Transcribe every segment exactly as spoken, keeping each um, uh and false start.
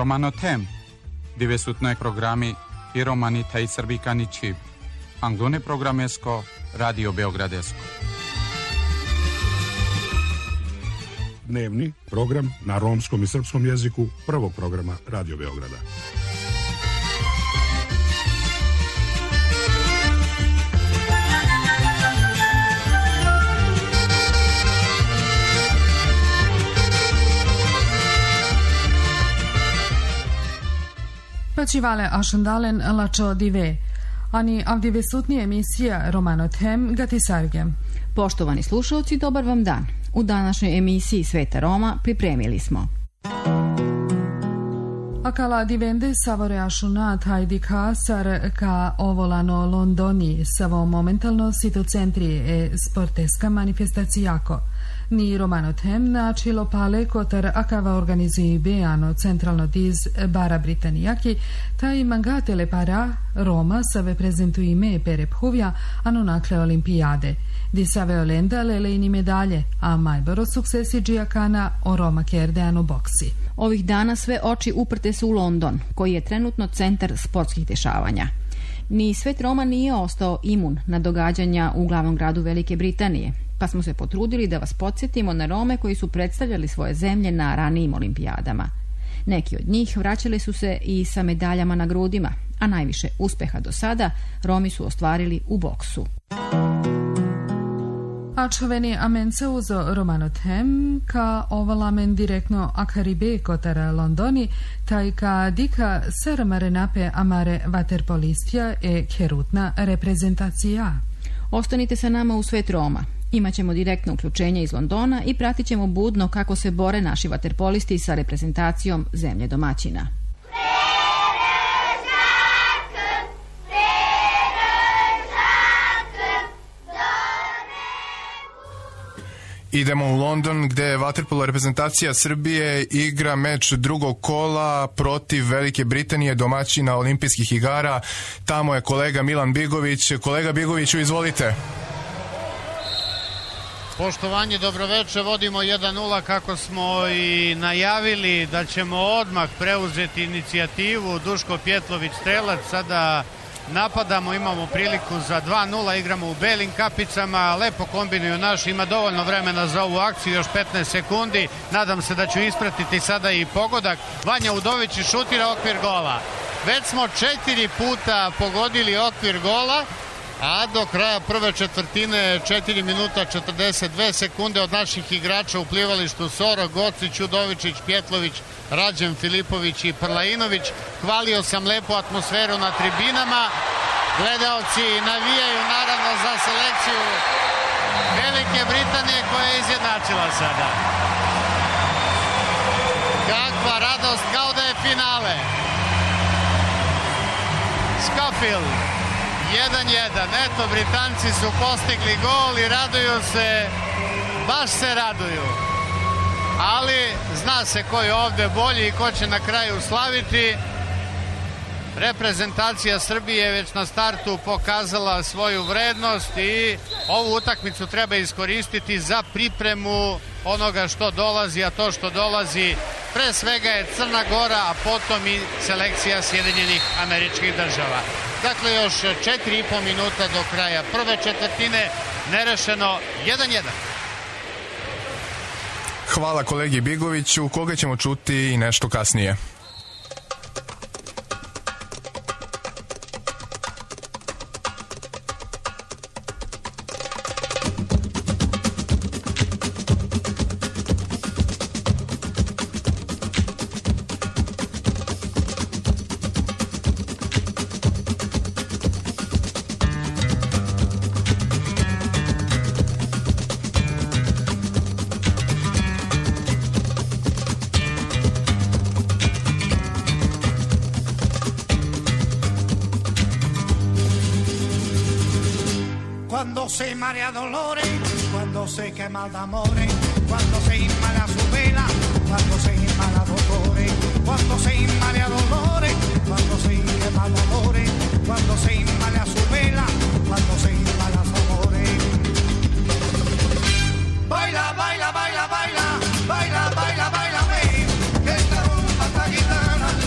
Romano Tem, dove sutno programi i romani taj srbikani čib. Anglone programesko, Radio Beogradesko. Dnevni program na romskom i srpskom jeziku prvog programa Radio Beograda. Pacivale ašandalen lačo dive, ani avdive sutnije emisija Romano Tem Gatisarge. Poštovani slušalci, dobar vam dan. U današnjoj emisiji Sveta Roma pripremili smo Akala divende savore ašunat hajdi kasar ka ovolano Londoni savo momentalno sitocentri e sporteska manifestacijako. Ni Romano Tem načilo pale kotar akava organizuje beano centralno diz bara Britanijaki, taj mangatele para Roma save prezentuji me pere phuvja ano nakle olimpijade. Di save olenda lelejni medalje, a majboro suksesi džijakana o Roma kerdeanu boksi. Ovih dana sve oči uprte su u London, koji je trenutno centar sportskih dešavanja. Ni svet Roma nije ostao imun na događanja u glavnom gradu Velike Britanije, pa smo se potrudili da vas podsjetimo na Rome koji su predstavljali svoje zemlje na ranijim olimpijadama. Neki od njih vraćali su se i sa medaljama na grudima, a najviše uspeha do sada Romi su ostvarili u boksu. Ačoveni amence uzo Romano Tem ka ovalamen direktno akaribe kotara Londoni, taj ka dika srmare nape amare vaterpolistja e kerutna reprezentacija. Ostanite sa nama u Svet Roma. Imaćemo direktno uključenje iz Londona i pratit ćemo budno kako se bore naši vaterpolisti sa reprezentacijom zemlje domaćina. Idemo u London gde vaterpolo reprezentacija Srbije igra meč drugog kola protiv Velike Britanije, domaćina olimpijskih igara. Tamo je kolega Milan Bigović. Kolega Bigoviću, izvolite. Poštovanje, dobroveče, vodimo jedan nula kako smo i najavili da ćemo odmah preuzeti inicijativu. Duško Pjetlović strelac, sada napadamo, imamo priliku za dva nula, igramo u belim kapicama, lepo kombinuju naši, ima dovoljno vremena za ovu akciju, još petnaest sekundi, nadam se da ću ispratiti sada i pogodak. Vanja Udović šutira okvir gola. Već smo četiri puta pogodili okvir gola, a do kraja prve četvrtine četiri minuta četrdeset dve sekunde od naših igrača u plivalištu Soro, Gocić, Udovičić, Pjetlović, Rađen Filipović i Prlainović. Hvalio sam lepu atmosferu na tribinama. Gledaoci navijaju naravno za selekciju Velike Britanije koja je izjednačila sada. Kakva radost, kao da je finale. Schofield jedan jedan. Eto, Britanci su postigli gol i raduju se, baš se raduju. Ali zna se ko je ovde bolji i ko će na kraju slaviti. Reprezentacija Srbije je već na startu pokazala svoju vrednost i ovu utakmicu treba iskoristiti za pripremu onoga što dolazi, a to što dolazi pre svega je Crna Gora, a potom i selekcija Sjedinjenih Američkih Država. Dakle, još četiri i po minuta do kraja prve četvrtine, nerešeno jedan jedan. Hvala kolegi Bigoviću, koga ćemo čuti i nešto kasnije. Cuando se marea dolores, cuando se quema el amores, cuando se inmala su vela, cuando se inmala dolores, cuando se inmala dolores, cuando se quema el amores, cuando se inmala su vela, cuando se inmala amores. Baila, baila, baila, baila, baila, baila, baila, baila, esta rumba esta gitana.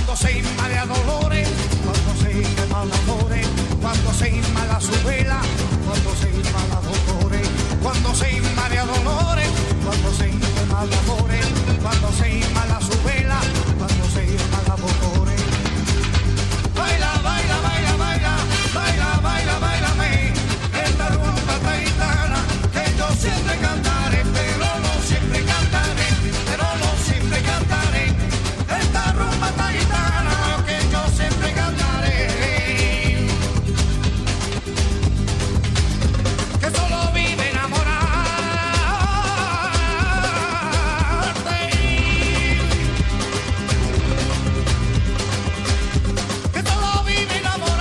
cuando se inmala dolores, cuando se quema el amore, cuando se inmala su vela, cuando se inmala dolores, cuando se inmala dolores, cuando se quema el amore, cuando se inmala su vela, cuando se inmala dolores. Baila, baila, baila, baila, baila, baila, baila, me, esta rumba taitana que yo siempre cantaré, pero no siempre cantaré, pero no siempre cantaré, esta rumba taitana que yo siempre cantaré, que solo vive enamorarte, que solo vive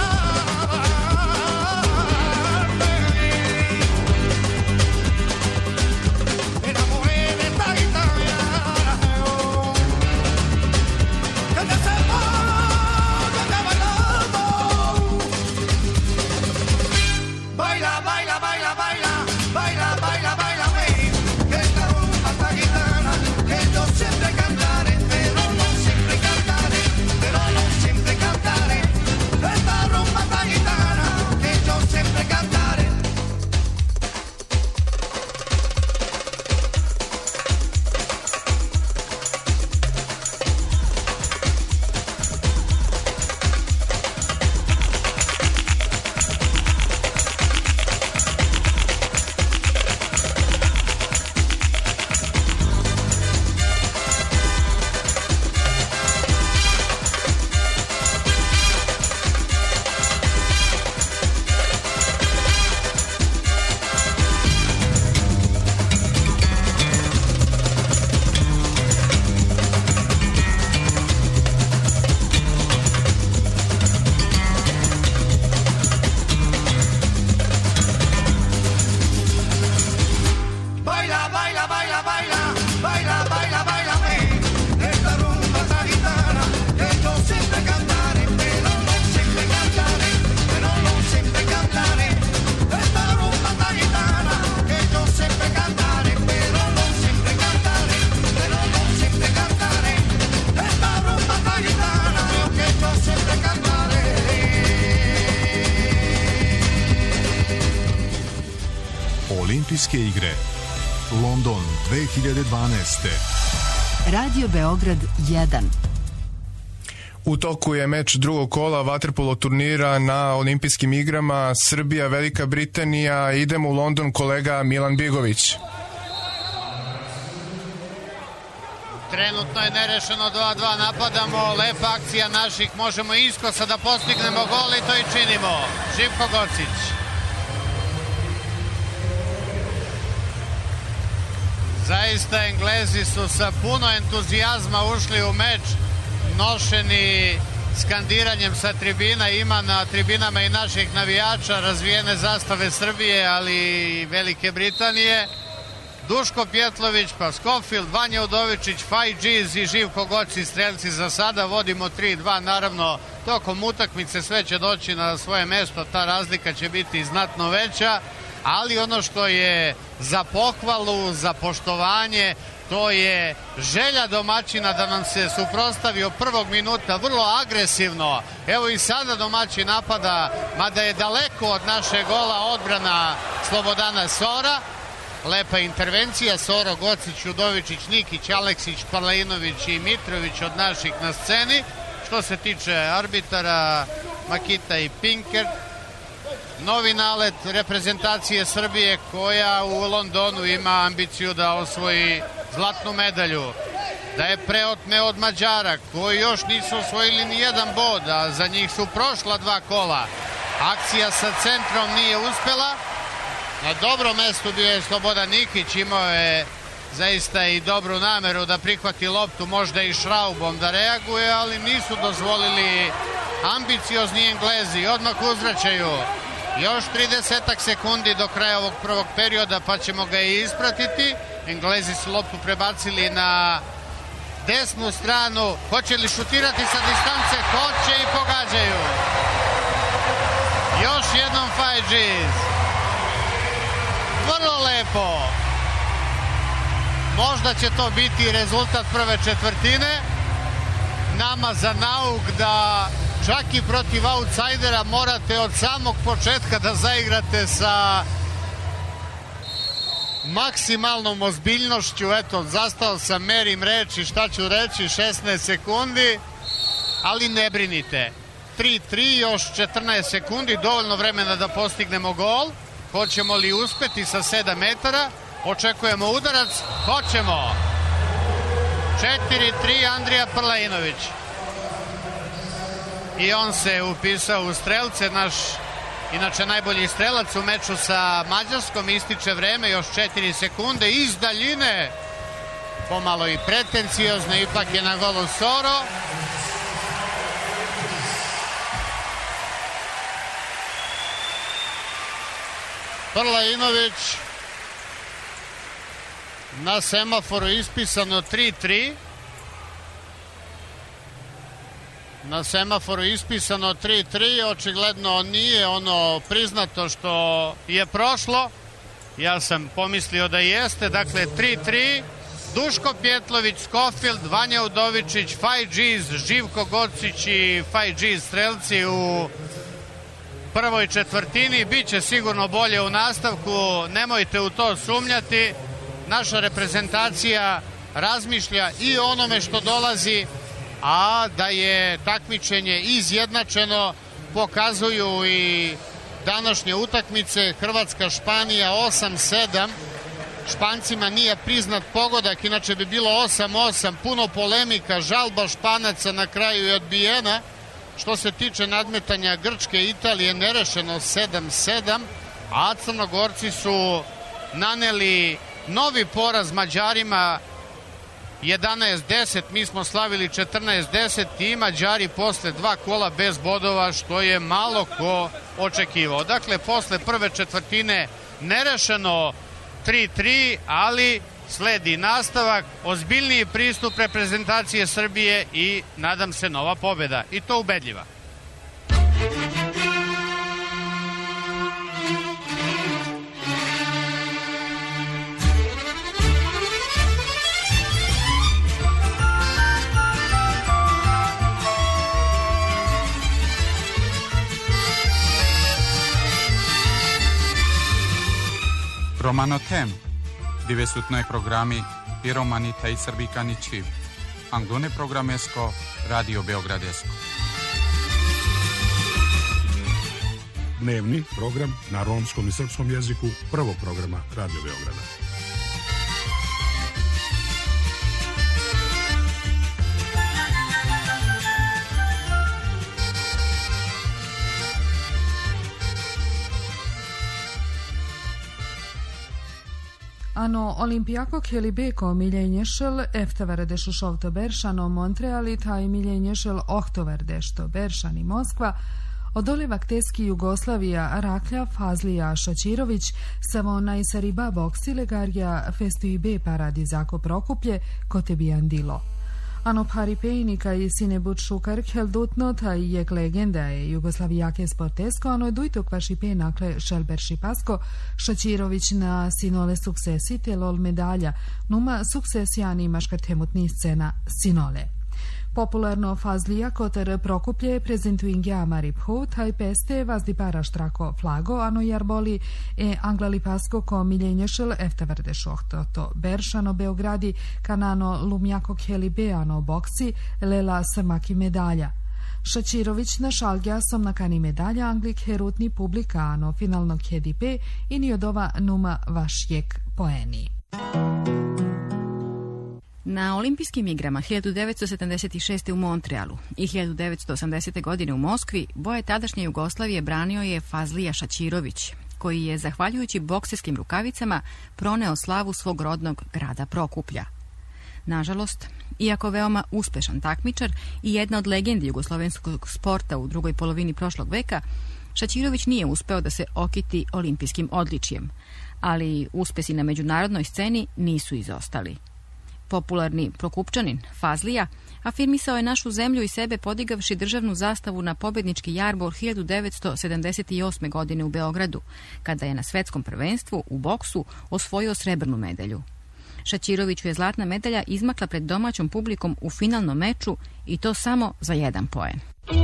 enamorarte, me enamoré de esta guitarra, que te sepa que te bailando. Baila, baila, baila, baila, baila, baila, baila, me, que esta rumba esta guitarra que yo siempre cantaré, pero no siempre cantaré, pero no siempre cantaré, esta rumba esta guitarra que yo siempre cantaré. Baila, baila, baila, baila, baila, baila, baila, me, esta rumba esta guitarra que yo siempre cantaré, pero no siempre cantaré, pero no siempre cantaré, esta rumba esta guitarra que yo siempre cantaré, pero no siempre cantaré, pero no siempre cantaré, esta rumba esta guitarra que yo siempre cantaré. Olimpijske igre London dve hiljade dvanaeste. Radio Beograd jedan. U toku je meč drugog kola vaterpolo turnira na olimpijskim igrama Srbija, Velika Britanija. Idemo u London, kolega Milan Bigović. Trenutno je nerešeno dva dva, napadamo, lepa akcija naših, možemo iskosa da postignemo gol i to i činimo. Živko Gocić. Zaista Englezi su sa puno entuzijazma ušli u meč, nošeni skandiranjem sa tribina. Ima na tribinama i naših navijača, razvijene zastave Srbije, ali i Velike Britanije. Duško Pjetlović, pa Scofield, Vanja Udovičić, Fajđiz i Živko Goci, strelci za sada. Vodimo tri dva, naravno tokom utakmice sve će doći na svoje mesto, ta razlika će biti znatno veća, ali ono što je za pohvalu, za poštovanje, to je želja domaćina da nam se suprotstavi od prvog minuta vrlo agresivno. Evo i sada domaćin napada, mada je daleko od našeg gola odbrana Slobodana Sora. Lepa intervencija, Soro, Gocić, Udovičić, Nikić, Aleksić, Palajinović i Mitrović od naših na sceni. Što se tiče arbitara, Makita i Pinker. Novi nalet reprezentacije Srbije koja u Londonu ima ambiciju da osvoji zlatnu medalju. Da je preotme od Mađara koji još nisu osvojili ni jedan bod, a za njih su prošla dva kola. Akcija sa centrom nije uspela. Na dobrom mestu bio je Slobodan Nikić, imao je zaista i dobru nameru da prihvati loptu, možda i šraubom da reaguje, ali nisu dozvolili ambiciozni Englezi. Odmah uzvraćaju. Još tridesetak sekundi do kraja ovog prvog perioda, pa ćemo ga i ispratiti. Englezi su loptu prebacili na desnu stranu. Hoće li šutirati sa distance? Hoće i pogađaju. Još jednom Fajđiz. Vrlo lepo. Možda će to biti rezultat prve četvrtine. nama za nauk da čak i protiv outsidera morate od samog početka da zaigrate sa maksimalnom ozbiljnošću. Eto, zastao sam, merim reči, šta ću reći, šesnaest sekundi, ali ne brinite. tri tri, još četrnaest sekundi, dovoljno vremena da postignemo gol. Hoćemo li uspeti sa sedam metara? Očekujemo udarac. Hoćemo. četiri tri, Andrija Prlainović. I on se upisao u strelce, naš inače najbolji strelac u meču sa Mađarskom. Ističe vreme, još četiri sekunde iz daljine. Pomalo i pretenciozno, ipak je na golu Soro. Prlainović, na semaforu ispisano tri tri. Na semaforu ispisano tri tri, očigledno nije ono priznato što je prošlo. Ja sam pomislio da jeste, dakle tri tri. Duško Pjetlović, Schofield, Vanja Udovičić, Five G's, Živko Gocić i Five G's strelci u prvoj četvrtini. Biće sigurno bolje u nastavku, nemojte u to sumnjati. Naša reprezentacija razmišlja i o onome što dolazi, a da je takmičenje izjednačeno pokazuju i današnje utakmice. Hrvatska-Španija osam sedam. Špancima nije priznat pogodak, inače bi bilo osam osam. Puno polemika, žalba Španaca na kraju je odbijena. Što se tiče nadmetanja Grčke i Italije, nerešeno sedam sedam, a Crnogorci su naneli novi poraz Mađarima jedanaest deset, mi smo slavili četrnaest deset i Mađari posle dva kola bez bodova, što je malo ko očekivao. Dakle, posle prve četvrtine nerešeno tri tri, ali sledi nastavak, ozbiljniji pristup reprezentacije Srbije i nadam se nova pobjeda, i to ubedljiva. Romano Tem, divesutnoj programi i romanita i srbikani čiv. Anglune programesko, Radio Beogradesko. Dnevni program na romskom i srpskom jeziku prvog programa Radio Beograda. Ano Olimpiako Kelibeko miljenješel eftavardešu šovto Beršano Montreali taj miljenješel ohtovardešto Beršani Moskva odolevak teski Jugoslavija Raklja Fazlija Šačirović samo najsariba boksi legarja festu B paradi zako Prokuplje kotebijan dilo. Ano paripejnika i sinebut šukar heldutno taj jek legenda je Jugoslavijake sportesko, ano dujto kvašipe nakle Šelber Šipasko, Šačirović na sinole suksesi telol medalja, numa suksesijani maškartemutni scena sinole. Popularno Fazlija kotar Prokuplje prezentuingja Mariphu, taj peste vazdipara štrako flago, ano jarboli e Anglalipasko ko miljenješel eftavrdešu to Beršano Beogradi kanano Lumjako Helibeano boksi lela srmaki medalja. Šačirović na šalgja som nakani medalja Anglik herutni publika ano finalno hedipe i niodova numa vašjek poeni. Na olimpijskim igrama hiljadu devetsto sedamdeset šeste. u Montrealu i hiljadu devetsto osamdesete. godine u Moskvi boje tadašnje Jugoslavije branio je Fazlija Šačirović, koji je, zahvaljujući bokserskim rukavicama, proneo slavu svog rodnog grada Prokuplja. Nažalost, iako veoma uspešan takmičar i jedna od legendi jugoslovenskog sporta u drugoj polovini prošlog veka, Šačirović nije uspeo da se okiti olimpijskim odličijem, ali uspesi na međunarodnoj sceni nisu izostali. Popularni Prokupčanin Fazlija afirmisao je našu zemlju i sebe podigavši državnu zastavu na pobednički jarbol hiljadu devetsto sedamdeset osme. godine u Beogradu, kada je na svetskom prvenstvu u boksu osvojio srebrnu medalju. Šaćiroviću je zlatna medalja izmakla pred domaćom publikom u finalnom meču i to samo za jedan poen.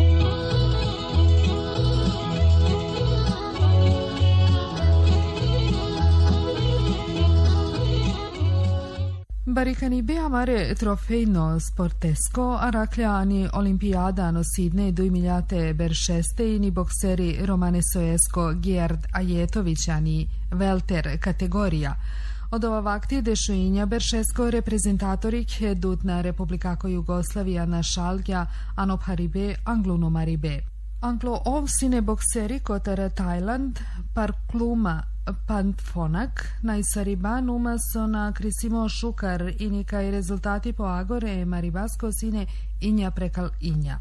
Baricani amare trofejno sportesko aracleani olimpiada no Sidney duimiljate beršeste ni bokseri Romane Soesko, Gerd Ajetovićani, Welter kategorija. Od ova vakti dešuinja beršesko reprezentatorik dutna Republikako Jugoslavija na šalgja Anoparibe Anglunomaribe. Anglo ovsine bokseri kotar Tajland Parkluma Pantfonak, najsariba numa sona Krisimo Šukar i nikaj rezultati po Agore Maribasko sine Inja prekal Inja.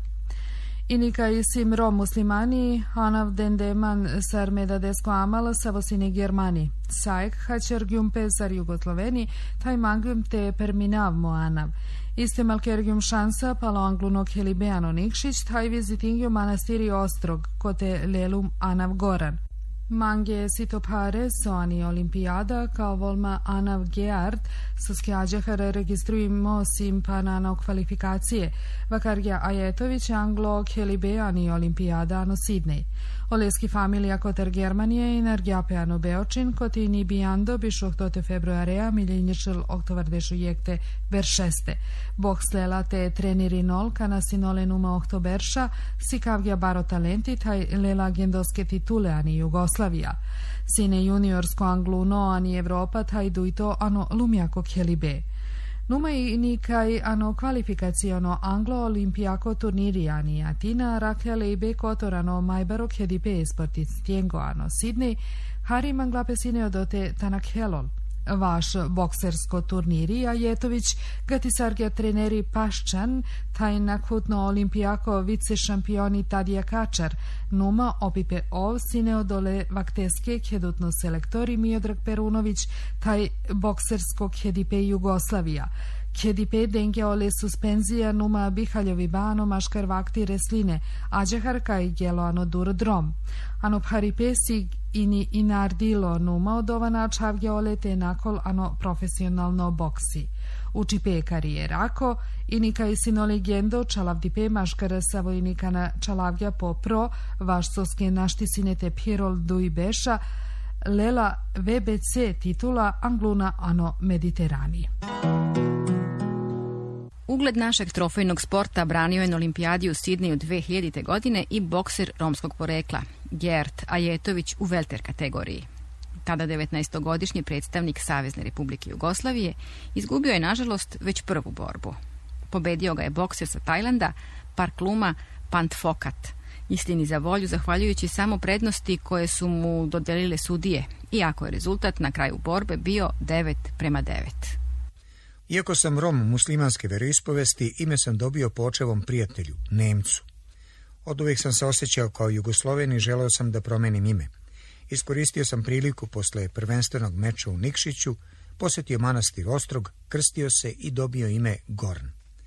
I nikaj simro muslimani Anav dendeman sar medadesko amal savosine Germani. Sajk hačer gjumpe sar Jugosloveni, taj mangjum te perminav moanav. Iste malkergjum šansa palo anglunok helibeano Nikšić, taj vizitingjum manastiri Ostrog, kote lelum Anav Goran. Mange sitopare soani olimpijada kao volma Anav Geard sa skjađahar registrujemo simpanano kvalifikacije. Vakarja Ajetović anglo kelibeani olimpijada no Sidney. Oleski familija kotar Germanije i nargjapeano Beočin koti ni bijando bišuh tote februarea miljeničel oktovardešu jekte beršeste. Bokslela te treniri nol kana sinole numa oktoberša sikavgja baro talenti taj lela gendoske titule ani Jugoslavija. Sine juniorsko angluno ani Evropa taj dujto ano lumjako kelibe. Numa i nikaj ano kvalifikaciono anglo-olimpijako turniri ani Atina rakljale i be kotorano majbaro kedipe sportic tiengo ano Sidney, hari manglape sine odote tanak helol. Vaš boksersko turniri Ajetović gatisargja treneri Paščan, taj nakutno olimpijako vice šampioni Tadija Kačar, numa opipe ov sine odole vakteske kjedutno selektori Miodrag Perunović, taj boksersko kjedipe Jugoslavija. Kjedipe denge ole suspenzija numa Bihaljovi bano maškar vakti resline, ađehar kaj gelo ano dur drom. Ano pharipe sig ini inardilo numa odovana čavge ole te nakol ano profesionalno boksi. Učipe karijerako i nikaj sino legendo čalavdipe maškara savojnikana čalavgja po pro vašsoske naštisine Pirol duj beša lela V B C titula Angluna ano Mediterani. Ugled našeg trofejnog sporta branio je na olimpijadi u Sidneju dve hiljadite. godine i bokser romskog porekla, Gerd Ajetović u welter kategoriji. Tada devetnaestogodišnji predstavnik Savezne Republike Jugoslavije izgubio je, nažalost, već prvu borbu. Pobedio ga je bokser sa Tajlanda, Parkluma Pantfokat, istini za volju zahvaljujući samo prednosti koje su mu dodelile sudije, iako je rezultat na kraju borbe bio devet prema devet. Iako sam Rom muslimanske veroispovesti, ime sam dobio po očevom prijatelju, Nemcu. Od uvijek sam se osjećao kao Jugosloven i želeo sam da promenim ime. Iskoristio sam priliku posle prvenstvenog meča u Nikšiću, posjetio manastir Ostrog, krstio se i dobio ime Gorn.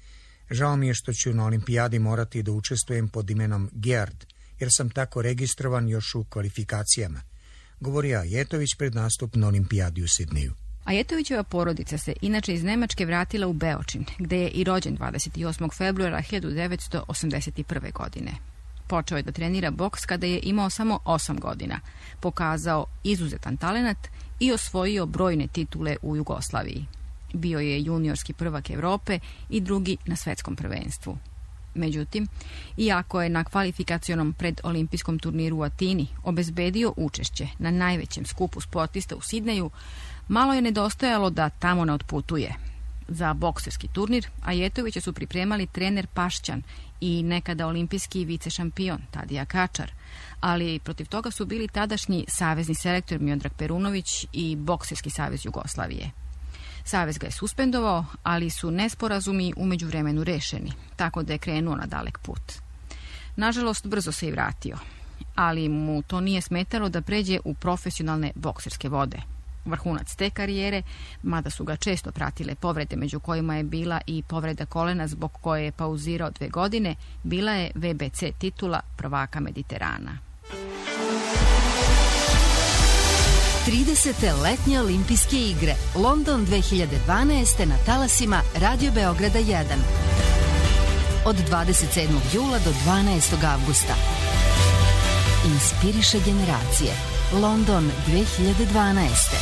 Žao mi je što ću na olimpijadi morati da učestvujem pod imenom Gerd, jer sam tako registrovan još u kvalifikacijama, govorio Ajetović pred nastup na olimpijadi u Sidneju. Ajetovićeva porodica se inače iz Nemačke vratila u Beočin, gde je i rođen dvadeset osmog februara hiljadu devetsto osamdeset prve. godine. Počeo je da trenira boks kada je imao samo osam godina, pokazao izuzetan talenat i osvojio brojne titule u Jugoslaviji. Bio je juniorski prvak Evrope i drugi na svetskom prvenstvu. Međutim, iako je na kvalifikacionom predolimpijskom turniru u Atini obezbedio učešće na najvećem skupu sportista u Sidneju, malo je nedostajalo da tamo ne otputuje. Za bokserski turnir Ajetovića su pripremali trener Paščan i nekada olimpijski vice šampion Tadija Kačar, ali protiv toga su bili tadašnji savezni selektor Miodrag Perunović i Bokserski savez Jugoslavije. Savez ga je suspendovao, ali su nesporazumi u međuvremenu rešeni, tako da je krenuo na dalek put. Nažalost, brzo se i vratio, ali mu to nije smetalo da pređe u profesionalne bokserske vode. Vrhunac te karijere, mada su ga često pratile povrede, među kojima je bila i povreda kolena zbog koje je pauzirao dve godine, bila je V B C titula prvaka Mediterana. tridesete letnje olimpijske igre London dve hiljade dvanaeste. na talasima Radio Beograda jedan. Od dvadeset sedmog jula do dvanaestog avgusta. Inspiriše generacije. London dve hiljade dvanaeste.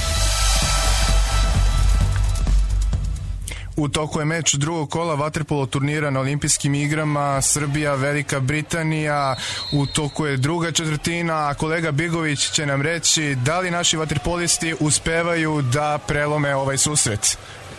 U toku je meč drugog kola vaterpolo turnira na olimpijskim igrama Srbija, Velika Britanija. U toku je druga četvrtina, a kolega Bigović će nam reći da li naši vaterpolisti uspevaju da prelome ovaj susret.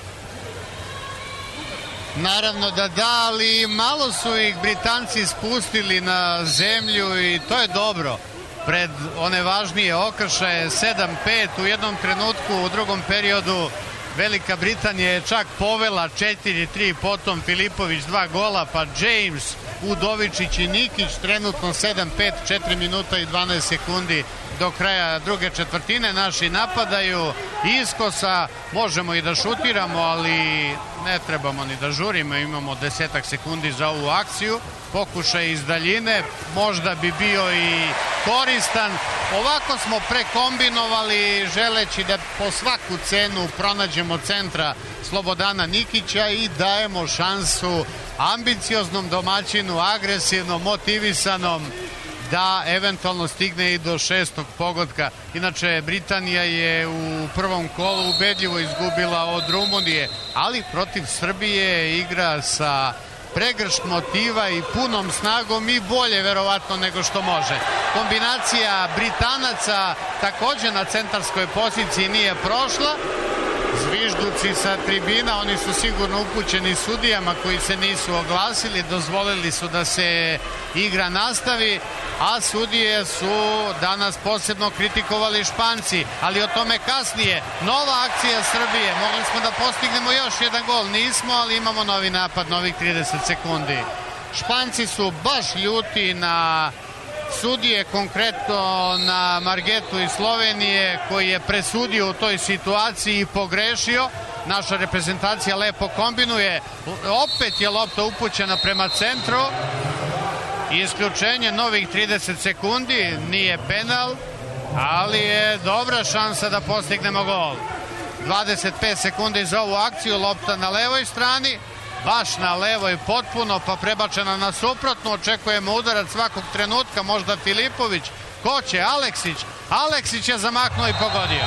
Naravno da da, ali malo su ih Britanci spustili na zemlju i to je dobro. Pred one važnije okršaje sedam pet u jednom trenutku, u drugom periodu Velika Britanija je čak povela četiri tri, potom Filipović dva gola, pa James, Udovičić i Nikić, trenutno sedam pet, četiri minuta i dvanaest sekundi do kraja druge četvrtine. Naši napadaju iskosa, možemo i da šutiramo, ali ne trebamo ni da žurimo, imamo desetak sekundi za ovu akciju. Pokušaj iz daljine možda bi bio i koristan. Ovako smo prekombinovali želeći da po svaku cenu pronađemo centra Slobodana Nikića i dajemo šansu ambicioznom domaćinu, agresivnom, motivisanom, da eventualno stigne i do šestog pogotka. Inače, Britanija je u prvom kolu ubedljivo izgubila od Rumunije, ali protiv Srbije igra sa pregrš motiva i punom snagom i bolje verovatno nego što može. Kombinacija Britanaca takođe na centarskoj poziciji nije prošla. Zvižduci sa tribina, oni su sigurno upućeni sudijama koji se nisu oglasili, dozvolili su da se igra nastavi, a sudije su danas posebno kritikovali Španci, ali o tome kasnije. Nova akcija Srbije, mogli smo da postignemo još jedan gol, nismo, ali imamo novi napad, novih trideset sekundi. Španci su baš ljuti na sudije, konkretno na Margetu iz Slovenije, koji je presudio u toj situaciji i pogrešio. Naša reprezentacija lepo kombinuje, opet je lopta upućena prema centru, isključenje, novih trideset sekundi, nije penal, ali je dobra šansa da postignemo gol. dvadeset pet sekundi za ovu akciju, lopta na levoj strani, baš na levoj potpuno, pa prebačena na suprotnu, očekujemo udarac svakog trenutka, možda Filipović, ko će, Aleksić, Aleksić je zamaknuo i pogodio.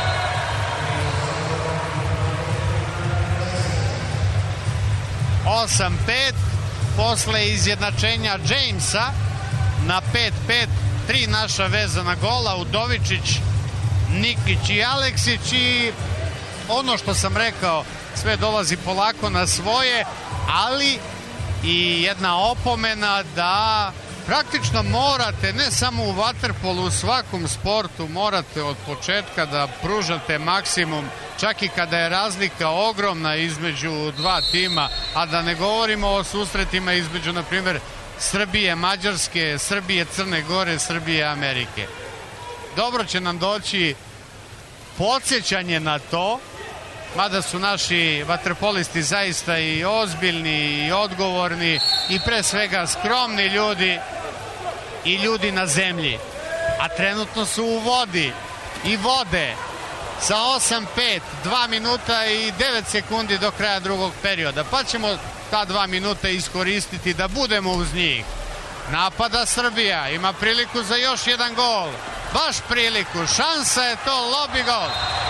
osam pet, posle izjednačenja Jamesa na pet pet, tri naša vezana gola, Udovičić, Nikić i Aleksić, i ono što sam rekao, sve dolazi polako na svoje, ali i jedna opomena da praktično morate, ne samo u vaterpolu, u svakom sportu morate od početka da pružate maksimum, čak i kada je razlika ogromna između dva tima, a da ne govorimo o susretima između, na primjer, Srbije, Mađarske, Srbije, Crne Gore, Srbije, Amerike. Dobro će nam doći podsjećanje na to, mada su naši vaterpolisti zaista i ozbiljni i odgovorni i pre svega skromni ljudi i ljudi na zemlji, a trenutno su u vodi i vode sa osam pet, dva minuta i devet sekundi do kraja drugog perioda, pa ćemo ta dva minuta iskoristiti da budemo uz njih. Napada Srbija, ima priliku za još jedan gol, baš priliku, šansa je to, lobi gol.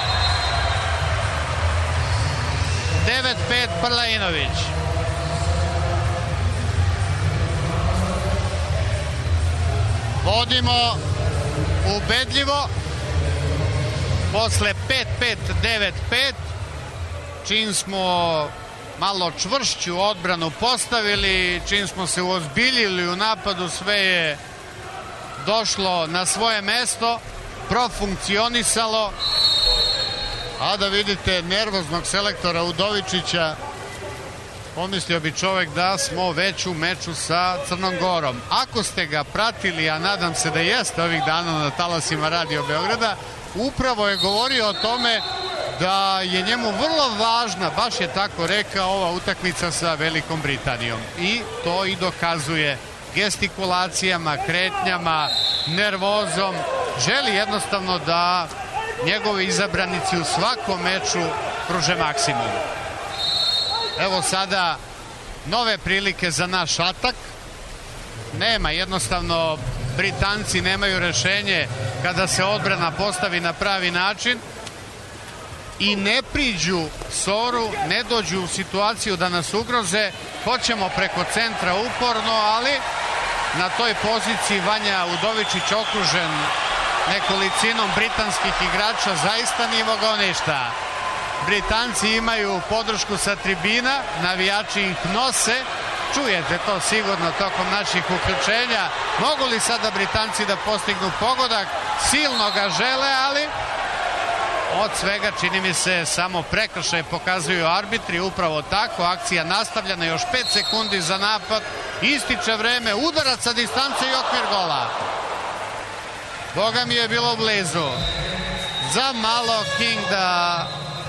devet pet Prlainović. Vodimo ubedljivo posle pet pet, devet pet, čim smo malo čvršću odbranu postavili, čim smo se uozbiljili u napadu, sve je došlo na svoje mesto, profunkcionisalo. A da vidite nervoznog selektora Udovičića, pomislio bi čovek da smo već u meču sa Crnom Gorom. Ako ste ga pratili, a nadam se da jeste ovih dana na talasima Radio Beograda, upravo je govorio o tome da je njemu vrlo važna, baš je tako rekao, ova utakmica sa Velikom Britanijom. I to i dokazuje gestikulacijama, kretnjama, nervozom. Želi jednostavno da njegovi izabranici u svakom meču pruže maksimum. Evo sada nove prilike za naš atak. Nema, jednostavno Britanci nemaju rešenje kada se odbrana postavi na pravi način i ne priđu Soru, ne dođu u situaciju da nas ugroze. Hoćemo preko centra uporno, ali na toj poziciji Vanja Udovičić okružen nekolicinom britanskih igrača zaista nije mogao ništa. Britanci imaju podršku sa tribina, navijači ih nose, čujete to sigurno tokom naših uključenja. Mogu li sada Britanci da postignu pogodak? Silno ga žele, ali od svega čini mi se samo prekršaj pokazuju arbitri. Upravo tako, akcija nastavljena, još pet sekundi za napad, ističe vreme, udarac sa distance i okvir gola. Boga mi je bilo blizu. Za malo King da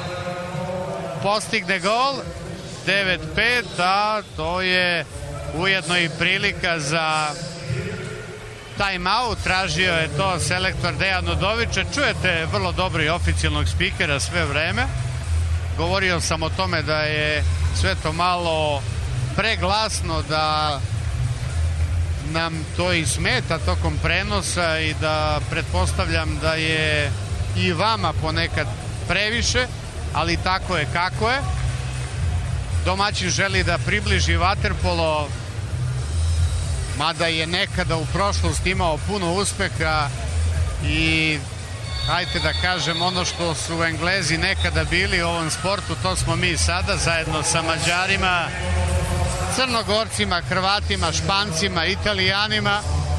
postigne gol. devet pet, a to je ujedno i prilika za time out. Tražio je to selektor Dejan Udovičić. Čujete vrlo dobro i oficijalnog spikera sve vreme. Govorio sam o tome da je sve to malo preglasno, da nam to i smeta tokom prenosa i da pretpostavljam da je i vama ponekad previše, ali tako je kako je. Domaćin želi da približi vaterpolo, mada je nekada u prošlosti imao puno uspeha i hajde da kažem ono što su Englezi nekada bili u ovom sportu, to smo mi sada zajedno sa Mađarima, Crnogorcima, Hrvatima, Špancima, Italijanima.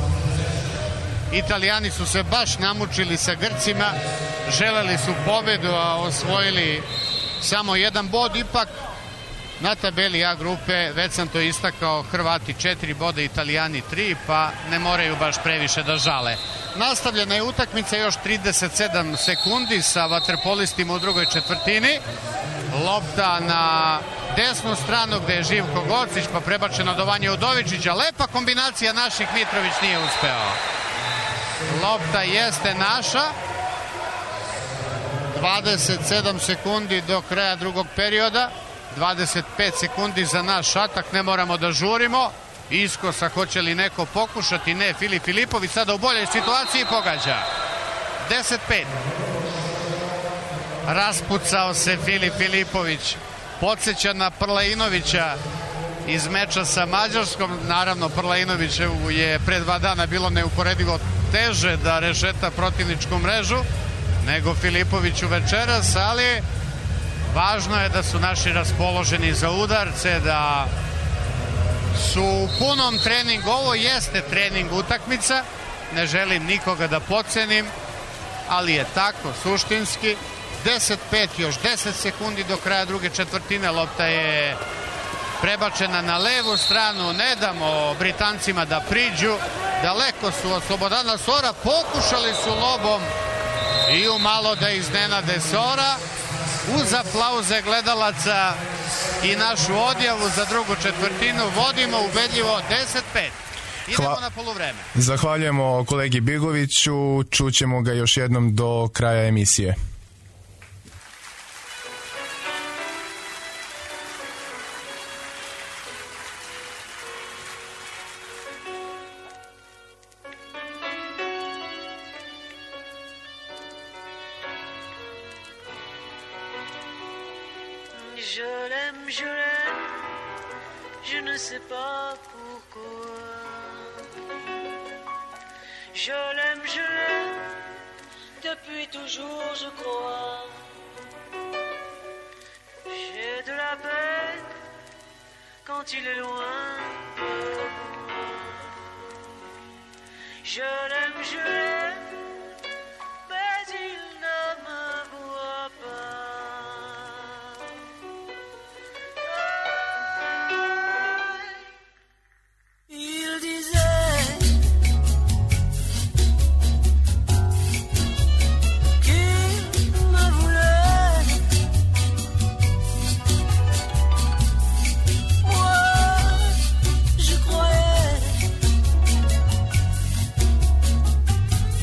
Italijani su se baš namučili sa Grcima, želeli su pobedu, a osvojili samo jedan bod. Ipak na tabeli A grupe, već sam to istakao, Hrvati četiri boda, Italijani tri, pa ne moraju baš previše da žale. Nastavljena je utakmica, još trideset sedam sekundi sa vaterpolistima u drugoj četvrtini. Lopta na desnu stranu gde je Živko Gocić, pa prebačena do Vanje Udovičića. Lepa kombinacija naših, Mitrović nije uspeo. Lopta jeste naša. dvadeset sedam sekundi do kraja drugog perioda. dvadeset pet sekundi za naš atak, ne moramo da žurimo. Iskosa, hoće li neko pokušati? Ne, Filip Filipović sada u boljoj situaciji pogađa. deset pet. Raspucao se Filip Filipović. Podsjeća na Prlainovića iz meča sa Mađarskom. Naravno, Prlainovićevu je pre dva dana bilo neuporedivo teže da rešeta protivničku mrežu nego Filipoviću večeras, ali važno je da su naši raspoloženi za udarce, da su u punom treningu. Ovo jeste trening utakmica, ne želim nikoga da podcenim, ali je tako suštinski. deset pet, još deset sekundi do kraja druge četvrtine. Lopta je prebačena na levu stranu, ne damo Britancima da priđu, daleko su od Slobodana Sora, pokušali su lobom i umalo da iznenade Sora. Uz aplauze gledalaca i našu odjavu za drugu četvrtinu vodimo ubedljivo deset pet. Idemo Hva... na poluvreme. Zahvaljujemo kolegi Bigoviću, čućemo ga još jednom do kraja emisije. Je l'aime, je l'aime, je ne sais pas pourquoi. Je l'aime, je l'aime, depuis toujours je crois. J'ai de la peine quand il est loin de moi. Je l'aime, je l'aime, mais il ne me voit pas. Il disait qu'il me voulait. Moi, je croyais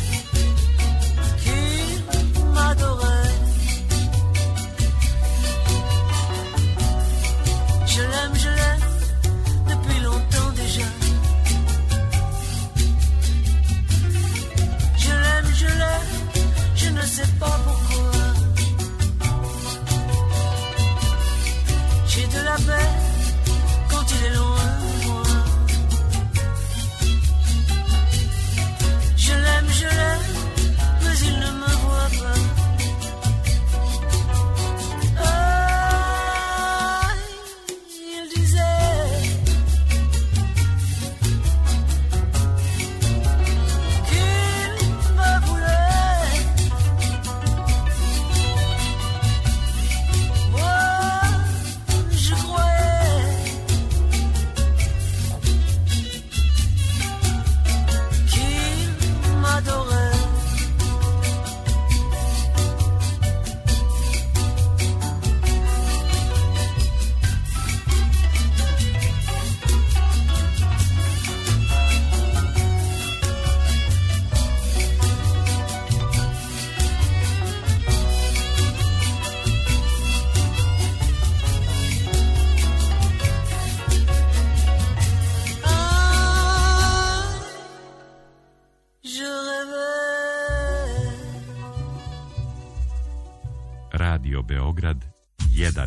Beograd jedan.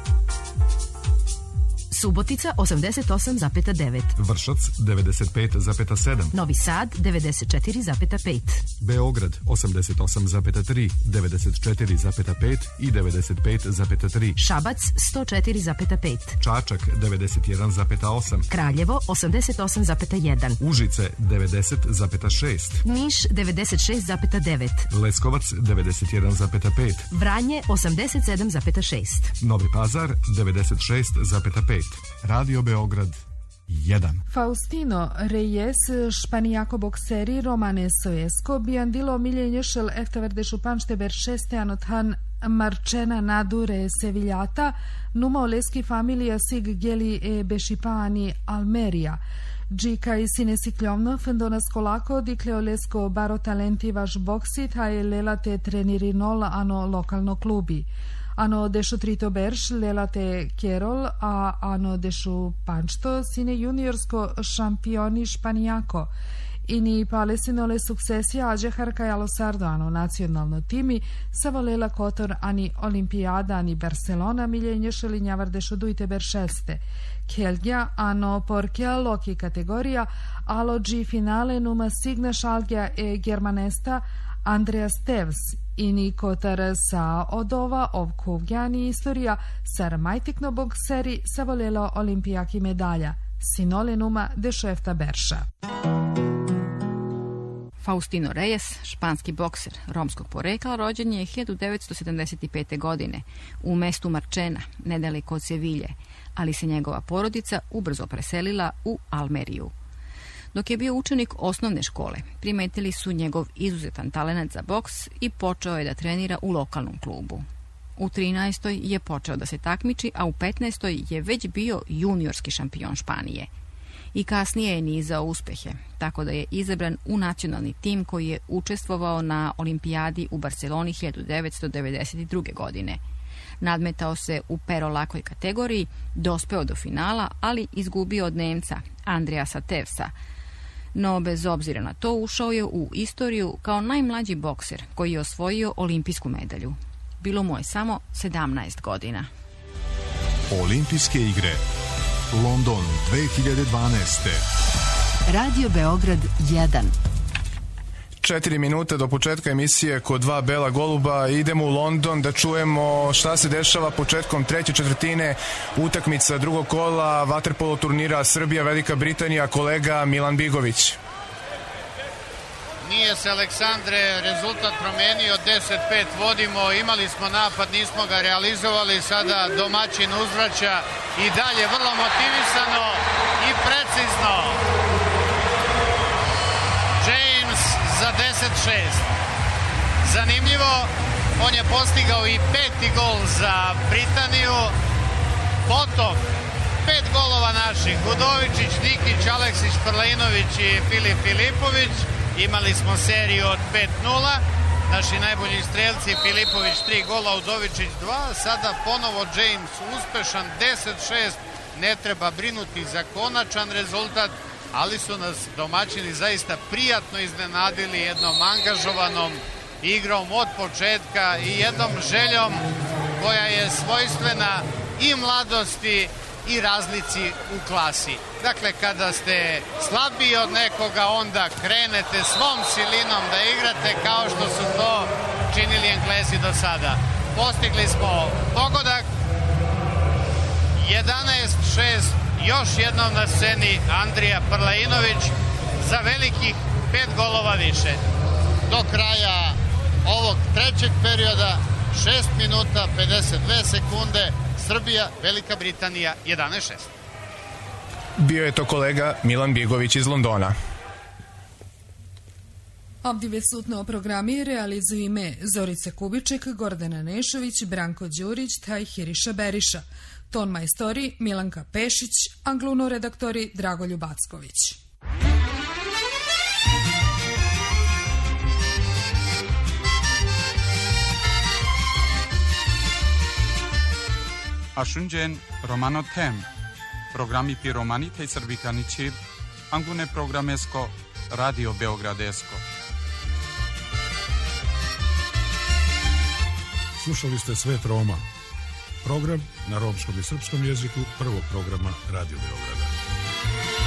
Subotica osamdeset osam zarez devet. Vršac devedeset pet zarez sedam. Novi Sad devedeset četiri zarez pet. Beograd osamdeset osam zarez tri, devedeset četiri zarez pet i devedeset pet zarez tri. Šabac sto četiri zarez pet. Čačak devedeset jedan zarez osam. Kraljevo osamdeset osam zarez jedan. Užice devedeset zarez šest. Niš devedeset šest zarez devet. Leskovac devedeset jedan zarez pet. Vranje osamdeset sedam zarez šest. Novi Pazar devedeset šest zarez pet. Radio Beograd jedan. Faustino Reyes, španijako bokseri Romane Soesko, biandilo miljenješel eftaver šupanšteber šesteanot han Marcena Nadure Seviljata, numa oleski familija sig geli e bešipani Almeria. Džika i sinesikljovno fendona skolako dikle olesko baro talenti vaš boksit, a je lelate trenirinol ano lokalno klubi. Ano dešu trito berš, lelate Kerol, a ano dešu pančto, sine juniorsko šampioni španijako. Ini palesinole suksesija ađe harkajalo sardo ano nacionalno timi, savolela kotor ani olimpijada ani Barcelona miljenješeli njavar dešu dujte beršeste. Kelgja ano porkea loki kategorija, alo G finale numa signa šalgja e germanesta Andreas Tevs. Ini kotar sa odova ovkuvgjani istorija sar majtikno bokseri savolela olimpijaki medalja. Sinole numa dešefta berša. Faustino Reyes, španski bokser romskog porekla, rođen je hiljadu devetsto sedamdeset pete. godine u mestu Marčena, nedaleko od Sevilje, ali se njegova porodica ubrzo preselila u Almeriju. Dok je bio učenik osnovne škole, primetili su njegov izuzetan talenat za boks i počeo je da trenira u lokalnom klubu. U trinaestoj je počeo da se takmiči, a u petnaestoj je već bio juniorski šampion Španije. I kasnije je nizao uspehe, tako da je izabran u nacionalni tim koji je učestvovao na olimpijadi u Barceloni hiljadu devetsto devedeset druge. godine. Nadmetao se u perolakoj kategoriji, dospeo do finala, ali izgubio od Nemca Andreasa Tevsa. No, bez obzira na to, ušao je u istoriju kao najmlađi bokser koji je osvojio olimpijsku medalju. Bilo mu je samo sedamnaest godina. Olimpijske igre London dve hiljade dvanaeste. Radio Beograd jedan. Četiri minuta do početka emisije Kod dva bela goluba. Idemo u London da čujemo šta se dešava početkom treće četvrtine utakmica drugog kola vaterpolo turnira Srbija Velika Britanija, kolega Milan Bigović. Nije se, Aleksandre, rezultat promenio, deset pet vodimo, imali smo napad, nismo ga realizovali, sada domaćin uzvraća i dalje vrlo motivisano i precizno. James za deset šest. Zanimljivo, on je postigao i peti gol za Britaniju, potom pet golova naših, Gudovičić, Nikić, Aleksić, Prlinović i Filip Filipović. Imali smo seriju od pet nula, naši najbolji strelci Filipović tri gola, Udovičić dva, sada ponovo James uspešan, deset šest, ne treba brinuti za konačan rezultat, ali su nas domaćini zaista prijatno iznenadili jednom angažovanom igrom od početka i jednom željom koja je svojstvena i mladosti i razlici u klasi. Dakle, kada ste slabiji od nekoga, onda krenete svom silinom da igrate kao što su to činili Englezi do sada. Postigli smo pogodak, jedanaest šest, još jednom na sceni Andrija Prlainović za velikih pet golova više. Do kraja ovog trećeg perioda, šest minuta pedeset dve sekunde, Srbija, Velika Britanija, jedanaest šest. Bio je to kolega Milan Bigović iz Londona. Ovdje sutno programi realizuju ime Zorica Kubiček, Gordana Nešović, Branko Đurić, taj Hiriša Beriša. Ton majstori Milanka Pešić, angluno redaktori Dragoljub Acković. Ashunjen Romano Tem, programi pi romanite i srbikanići, angune programesko, Radio Beogradesko. Slušali ste Svet Roma, program na romskom i srpskom jeziku prvog programa Radio Beograda.